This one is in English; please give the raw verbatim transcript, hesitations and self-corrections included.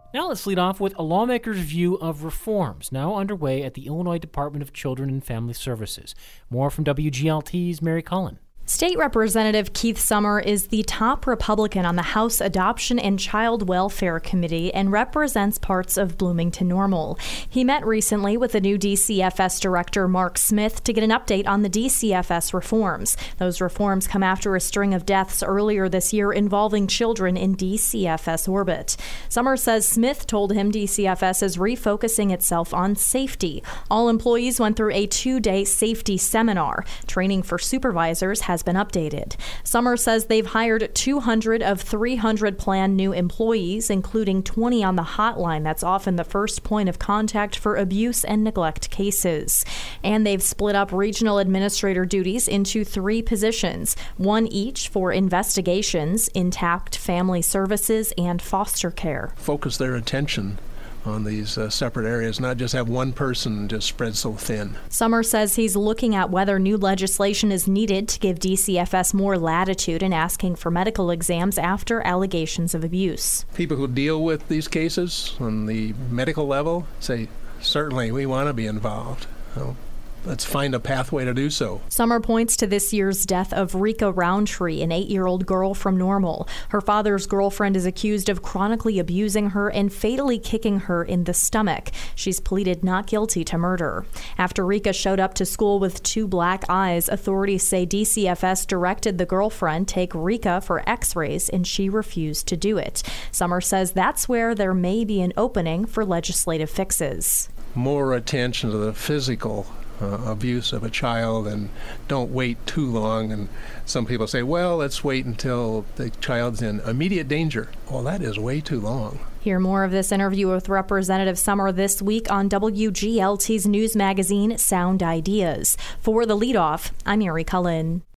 Now let's lead off with a lawmaker's view of reforms now underway at the Illinois Department of Children and Family Services. More from W G L T's Mary Cullen. State Representative Keith Sommer is the top Republican on the House Adoption and Child Welfare Committee and represents parts of Bloomington Normal. He met recently with the new D C F S director, Mark Smith, to get an update on the D C F S reforms. Those reforms come after a string of deaths earlier this year involving children in D C F S orbit. Sommer says Smith told him D C F S is refocusing itself on safety. All employees went through a two-day safety seminar. Training for supervisors has been updated. Sommer says they've hired two hundred of three hundred planned new employees, including twenty on the hotline that's often the first point of contact for abuse and neglect cases. And they've split up regional administrator duties into three positions, one each for investigations, intact family services, and foster care. Focus their attention on these uh, separate areas, not just have one person just spread so thin. Sommer says he's looking at whether new legislation is needed to give D C F S more latitude in asking for medical exams after allegations of abuse. People who deal with these cases on the medical level say, certainly we want to be involved. Well, let's find a pathway to do so. Sommer points to this year's death of Rika Roundtree, an eight-year-old girl from Normal. Her father's girlfriend is accused of chronically abusing her and fatally kicking her in the stomach. She's pleaded not guilty to murder. After Rika showed up to school with two black eyes, authorities say D C F S directed the girlfriend take Rika for x-rays, and she refused to do it. Sommer says that's where there may be an opening for legislative fixes. More attention to the physical Uh, abuse of a child, and don't wait too long. And some people say, well, let's wait until the child's in immediate danger. Well, that is way too long. Hear more of this interview with Representative Sommer this week on W G L T's news magazine, Sound Ideas. For The Leadoff, I'm Mary Cullen.